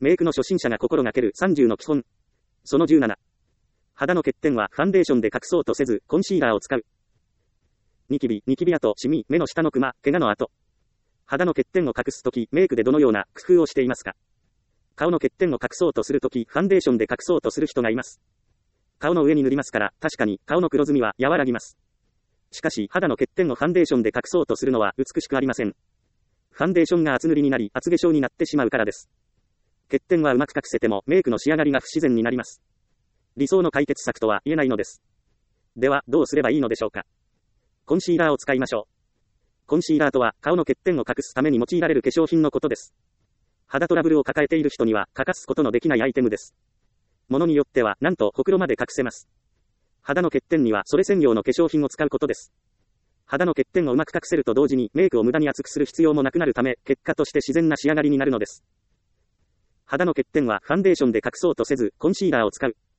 メイクの初心者が心がける30の基本。その17。肌の欠点はファンデーションで隠そうとせず、コンシーラーを使う。ニキビ跡、シミ、目の下のクマ、怪我の跡。肌の欠点を隠すとき、メイクでどのような工夫をしていますか？顔の欠点を隠そうとするとき、ファンデーションで隠そうとする人がいます。顔の上に塗りますから、確かに顔の黒ずみは和らぎます。しかし、肌の欠点をファンデーションで隠そうとするのは美しくありません。ファンデーションが厚塗りになり、厚化粧になってしまうからです。欠点はうまく隠せても、メイクの仕上がりが不自然になります。理想の解決策とは言えないのです。では、どうすればいいのでしょうか？コンシーラーを使いましょう。コンシーラーとは、顔の欠点を隠すために用いられる化粧品のことです。肌トラブルを抱えている人には、欠かすことのできないアイテムです。ものによっては、なんと、ほくろまで隠せます。肌の欠点には、それ専用の化粧品を使うことです。肌の欠点をうまく隠せると同時に、メイクを無駄に厚くする必要もなくなるため、結果として自然な仕上がりになるのです。肌の欠点は、ファンデーションで隠そうとせず、コンシーラーを使う。